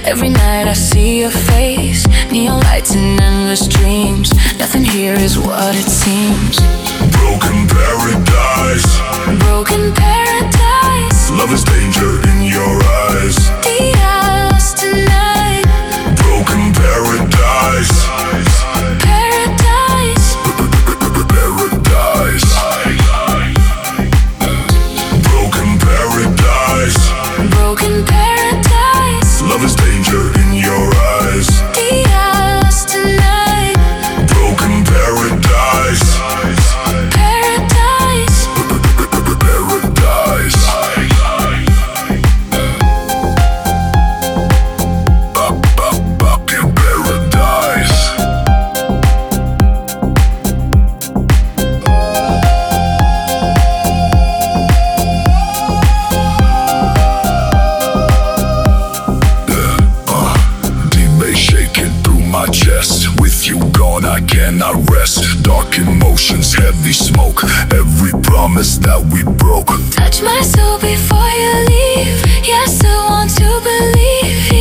Every night I see your face, neon lights and endless dreams. Nothing here is what it seems. Broken paradise, Broken paradise. love is danger in your eyes. Dios tonight. Broken paradise, Paradise. paradise. Broken paradise, Broken paradise. love is danger in your eyes. Dios tonight. Broken paradise, Paradise. paradise. Up in paradise. Deep bass shaking through my chest. With you gone, I cannot rest. Dark emotions, heavy smoke. Every promise that we broke. Touch my soul before you leave. Yes, I want to believe.